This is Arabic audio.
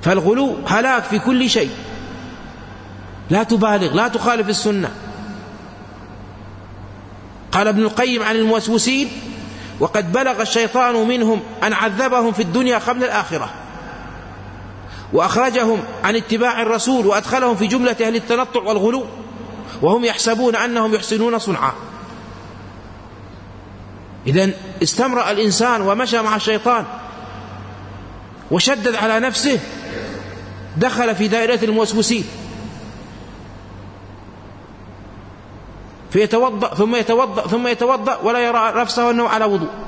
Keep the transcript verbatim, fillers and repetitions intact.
فالغلو هلاك في كل شيء. لا تبالغ، لا تخالف السنة. قال ابن القيم عن الموسوسين: وقد بلغ الشيطان منهم أن عذبهم في الدنيا قبل الآخرة، وأخرجهم عن اتباع الرسول، وأدخلهم في جملة أهل التنطع والغلو، وهم يحسبون أنهم يحسنون صنعا. إذن استمرأ الإنسان ومشى مع الشيطان وشدد على نفسه، دخل في دائرة الموسوسين، فيتوضأ ثم يتوضأ ثم يتوضأ ولا يرى نفسه أنه على وضوء.